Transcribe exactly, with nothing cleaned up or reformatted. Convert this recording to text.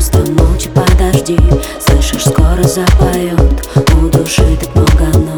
Просто молча подожди, слышишь, скоро запоет. У души так много нот.